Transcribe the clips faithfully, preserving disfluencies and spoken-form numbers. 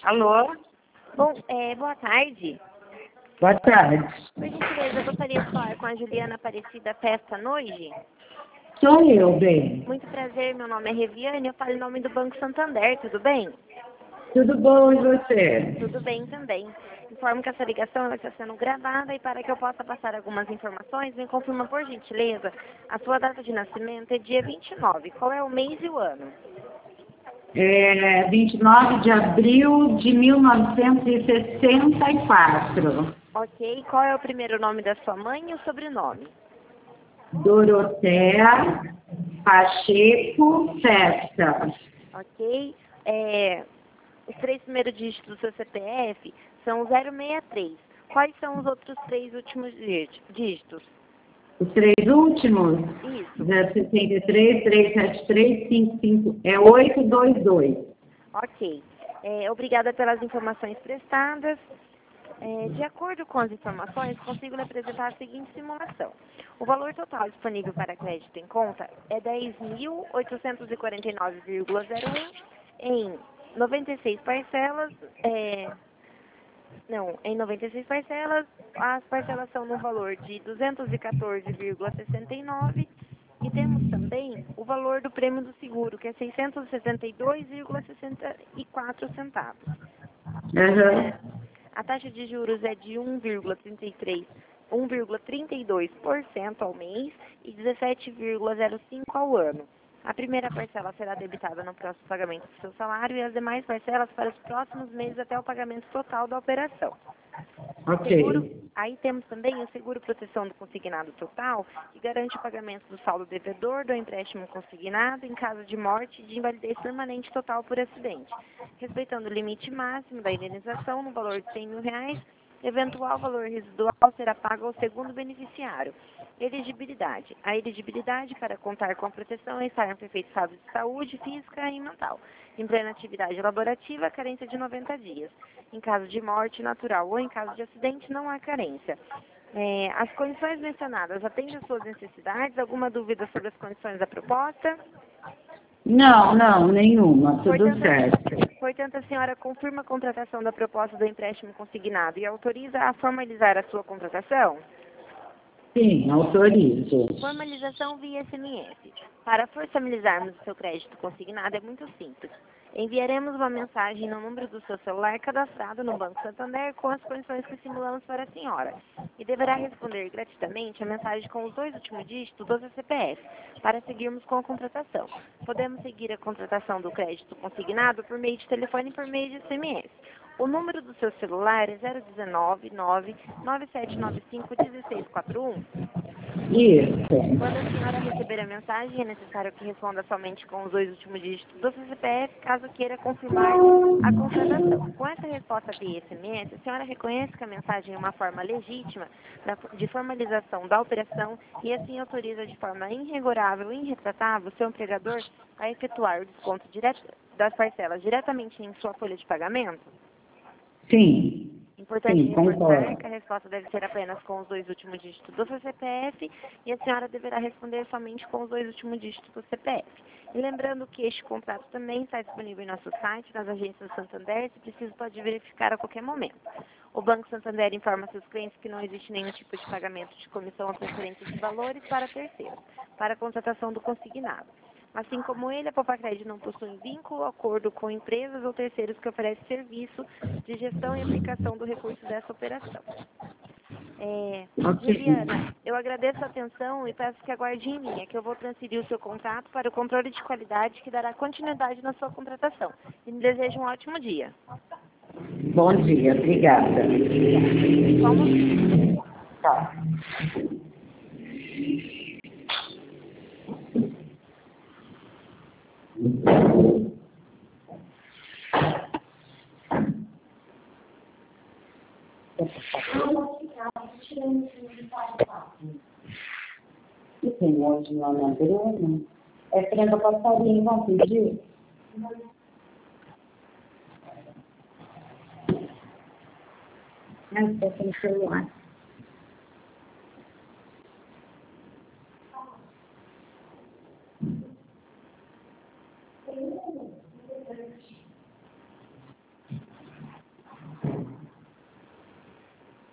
Alô? Bom, é, boa tarde. Boa tarde. Por gentileza, eu gostaria de falar com a Juliana Aparecida Festa Noite. Sou eu, bem. Muito prazer, meu nome é Reviane, eu falo em nome do Banco Santander, tudo bem? Tudo bom e você? Tudo bem também. Informo que essa ligação ela está sendo gravada e para que eu possa passar algumas informações, me confirma por gentileza, a sua data de nascimento é dia vinte e nove, qual é o mês e o ano? É vinte e nove de abril de mil novecentos e sessenta e quatro. Ok, qual é o primeiro nome da sua mãe e o sobrenome? Doroteia Pacheco Festa. Ok, é, os três primeiros dígitos do seu C P F são zero sessenta e três. Quais são os outros três últimos dígitos? Os três últimos? Isso. zero sessenta e três, trezentos e setenta e três, cinquenta e cinco. É oitocentos e vinte e dois. Ok. É, obrigada pelas informações prestadas. É, de acordo com as informações, consigo lhe apresentar a seguinte simulação. O valor total disponível para crédito em conta é dez mil oitocentos e quarenta e nove vírgula zero um em noventa e seis parcelas. É, não, em noventa e seis parcelas, as parcelas são no valor de duzentos e quatorze vírgula sessenta e nove e temos também o valor do prêmio do seguro, que é seiscentos e setenta e dois vírgula sessenta e quatro centavos. Uhum. A taxa de juros é de um vírgula trinta e três, um vírgula trinta e dois por cento ao mês e dezessete vírgula zero cinco por cento ao ano. A primeira parcela será debitada no próximo pagamento do seu salário e as demais parcelas para os próximos meses até o pagamento total da operação. Seguro, Ok. aí temos também o seguro proteção do consignado total, que garante o pagamento do saldo devedor do empréstimo consignado em caso de morte e de invalidez permanente total por acidente, respeitando o limite máximo da indenização no valor de cem mil reais, eventual valor residual será pago ao segundo beneficiário. Elegibilidade. A elegibilidade para contar com a proteção é estar em perfeito estado de saúde física e mental. Em plena atividade laborativa, carência de noventa dias. Em caso de morte natural ou em caso de acidente, não há carência. É, as condições mencionadas atendem às suas necessidades? Alguma dúvida sobre as condições da proposta? Não, não, nenhuma. Tudo Portanto, certo. portanto, a senhora confirma a contratação da proposta do empréstimo consignado e autoriza a formalizar a sua contratação? Sim, autorizo. Formalização via S M S. Para formalizarmos o seu crédito consignado é muito simples. Enviaremos uma mensagem no número do seu celular cadastrado no Banco Santander com as condições que simulamos para a senhora e deverá responder gratuitamente a mensagem com os dois últimos dígitos do seu C P F para seguirmos com a contratação. Podemos seguir a contratação do crédito consignado por meio de telefone e por meio de S M S. O número do seu celular é zero um nove, nove nove sete nove cinco um seis quatro um. Isso. Quando a senhora receber a mensagem, é necessário que responda somente com os dois últimos dígitos do seu C P F, caso queira confirmar a contratação. Com essa resposta via S M S, a senhora reconhece que a mensagem é uma forma legítima de formalização da operação e assim autoriza de forma irrevogável e irretratável o seu empregador a efetuar o desconto direto das parcelas diretamente em sua folha de pagamento? Sim. Importante Sim, reforçar concordo. que a resposta deve ser apenas com os dois últimos dígitos do seu C P F e a senhora deverá responder somente com os dois últimos dígitos do C P F. E lembrando que este contrato também está disponível em nosso site, nas agências do Santander, se preciso pode verificar a qualquer momento. O Banco Santander informa seus clientes que não existe nenhum tipo de pagamento de comissão ou transferência de valores para terceiros, para a contratação do consignado. Assim como ele, a Popacred não possui vínculo ou acordo com empresas ou terceiros que oferecem serviço de gestão e aplicação do recurso dessa operação. É, Ok. Juliana, eu agradeço a atenção e peço que aguarde em linha, que eu vou transferir o seu contrato para o controle de qualidade que dará continuidade na sua contratação. E me desejo um ótimo dia. Bom dia, obrigada. Só um momentinho. Tá. E tem hoje lá na Bruna? É prenda passarinho, vão pedir? Não, está no celular.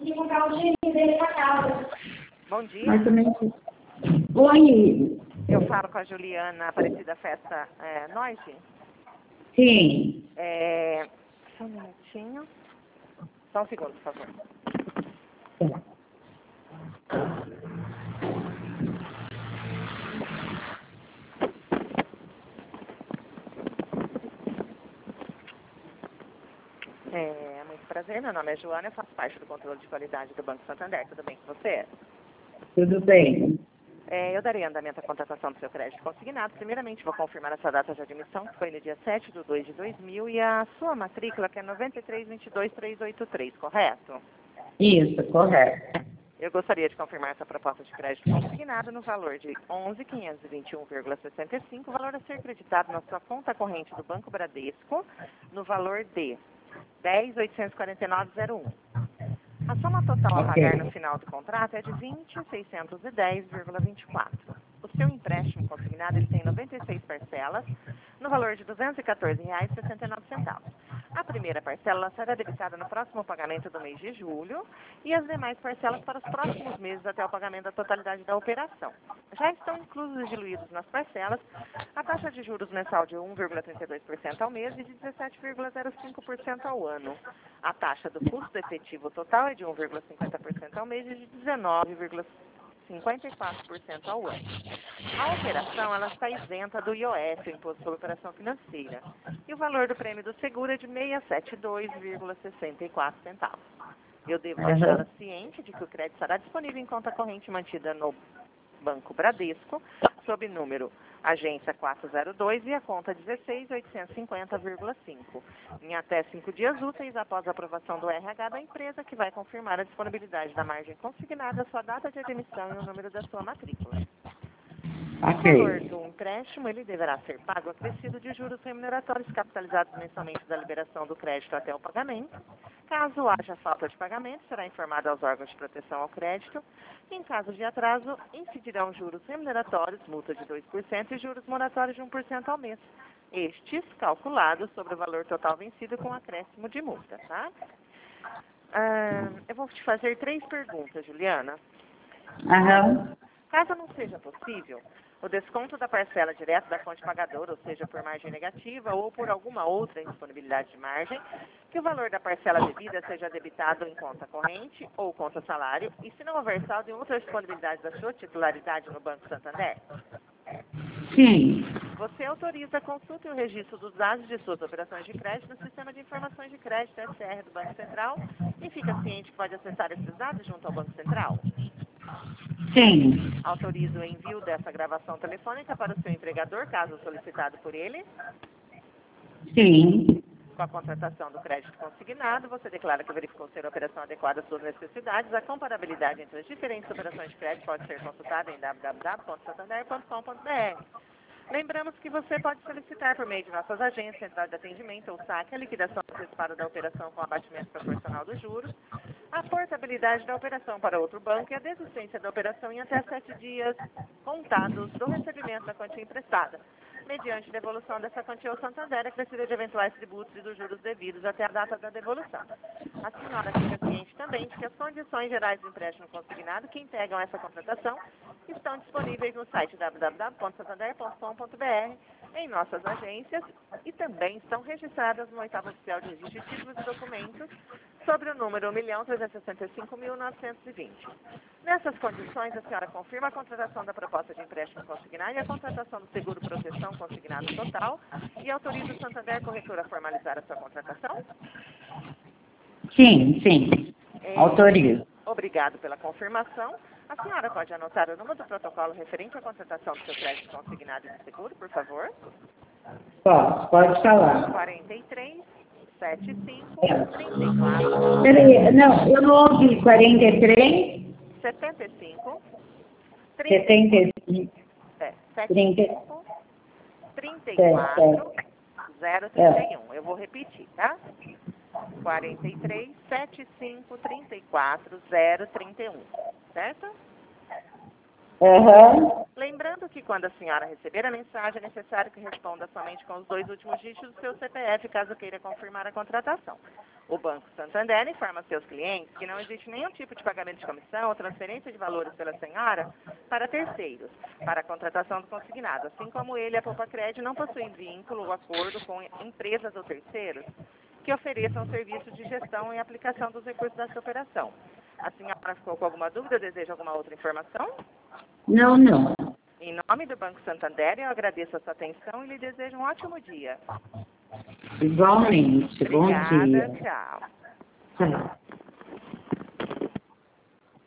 Bom dia. Mas também... Oi. Eu falo com a Juliana Aparecida Festa é, Noite. Sim. É, só um minutinho. Só um segundo, por favor. É, muito prazer, meu nome é Joana, eu faço parte do controle de qualidade do Banco Santander. Tudo bem com você? Tudo bem. É, eu darei andamento à contratação do seu crédito consignado. Primeiramente, vou confirmar a sua data de admissão, que foi no dia sete de dois de dois mil, e a sua matrícula, que é nove três dois dois três oito três, correto? Isso, correto. Eu gostaria de confirmar essa proposta de crédito consignado no valor de onze mil quinhentos e vinte e um vírgula sessenta e cinco, valor a ser creditado na sua conta corrente do Banco Bradesco, no valor de dez mil oitocentos e quarenta e nove vírgula zero um. A soma total a pagar no final do contrato é de vinte mil seiscentos e dez vírgula vinte e quatro. O seu empréstimo consignado ele tem noventa e seis parcelas, no valor de duzentos e quatorze reais e sessenta e nove centavos. A primeira parcela será debitada no próximo pagamento do mês de julho e as demais parcelas para os próximos meses até o pagamento da totalidade da operação. Já estão inclusos e diluídos nas parcelas a taxa de juros mensal de um vírgula trinta e dois por cento ao mês e de dezessete vírgula zero cinco por cento ao ano. A taxa do custo efetivo total é de um vírgula cinquenta por cento ao mês e de dezenove vírgula cinquenta e quatro por cento ao ano. A operação ela está isenta do I O F, o Imposto sobre Operação Financeira, e o valor do prêmio do seguro é de seiscentos e setenta e dois vírgula sessenta e quatro centavos. Eu devo deixá-la ciente de que o crédito estará disponível em conta corrente mantida no Banco Bradesco, sob número agência quatrocentos e dois e a conta dezesseis mil oitocentos e cinquenta vírgula cinco, em até cinco dias úteis após a aprovação do R H da empresa, que vai confirmar a disponibilidade da margem consignada, sua data de admissão e o número da sua matrícula. O valor do empréstimo ele deverá ser pago acrescido de juros remuneratórios capitalizados mensalmente da liberação do crédito até o pagamento. Caso haja falta de pagamento, será informado aos órgãos de proteção ao crédito. Em caso de atraso, incidirão juros remuneratórios, multa de dois por cento e juros moratórios de um por cento ao mês. Estes calculados sobre o valor total vencido com acréscimo de multa, tá? Ah, eu vou te fazer três perguntas, Juliana. Aham. Caso não seja possível, o desconto da parcela direto da fonte pagadora, ou seja, por margem negativa ou por alguma outra indisponibilidade de margem, que o valor da parcela devida seja debitado em conta corrente ou conta salário, e se não houver saldo em outra disponibilidade da sua titularidade no Banco Santander? Sim. Você autoriza a consulta e o registro dos dados de suas operações de crédito no Sistema de Informações de Crédito, S R, do Banco Central, e fica ciente que pode acessar esses dados junto ao Banco Central? Sim. Autoriza o envio dessa gravação telefônica para o seu empregador, caso solicitado por ele. Sim. Com a contratação do crédito consignado, você declara que verificou ser a operação adequada às suas necessidades. A comparabilidade entre as diferentes operações de crédito pode ser consultada em w w w ponto santander ponto com ponto b r. Lembramos que você pode solicitar por meio de nossas agências, central de atendimento ou saque, a liquidação antecipada da operação com abatimento proporcional dos juros, a portabilidade da operação para outro banco e a desistência da operação em até sete dias contados do recebimento da quantia emprestada, mediante devolução dessa quantia ao Santander, acrescida de eventuais tributos e dos juros devidos até a data da devolução. A senhora fica ciente também de que as condições gerais do empréstimo consignado que integram essa contratação estão disponíveis no site w w w ponto santander ponto com ponto b r, em nossas agências, e também estão registradas no oitavo oficial de registro de títulos e documentos sobre o número um milhão trezentos e sessenta e cinco mil novecentos e vinte. Nessas condições, a senhora confirma a contratação da proposta de empréstimo consignado e a contratação do seguro proteção consignado total e autoriza o Santander Corretora a formalizar a sua contratação? Sim, sim. É, Autorizo. Obrigado pela confirmação. A senhora pode anotar o número do protocolo referente à contratação do seu crédito consignado e do seguro, por favor? Posso, pode falar. quarenta e três, setenta e cinco, trinta e quatro. Peraí, não, eu não ouvi. quarenta e três, setenta e cinco, setenta e cinco, é, trinta, setenta e cinco, trinta e quatro, zero trinta e um. Eu vou repetir, tá? quarenta e três, setenta e cinco, trinta e quatro, zero trinta e um. Certo? Aham. Lembrando que quando a senhora receber a mensagem, é necessário que responda somente com os dois últimos dígitos do seu C P F, caso queira confirmar a contratação. O Banco Santander informa seus clientes que não existe nenhum tipo de pagamento de comissão ou transferência de valores pela senhora para terceiros, para a contratação do consignado, assim como ele, a Poupacred, não possui vínculo ou acordo com empresas ou terceiros que ofereçam serviço de gestão e aplicação dos recursos dessa operação. A senhora ficou com alguma dúvida? Deseja alguma outra informação? Não, não. Em nome do Banco Santander, eu agradeço a sua atenção e lhe desejo um ótimo dia. Igualmente. Obrigada, Bom dia. tchau. Tchau.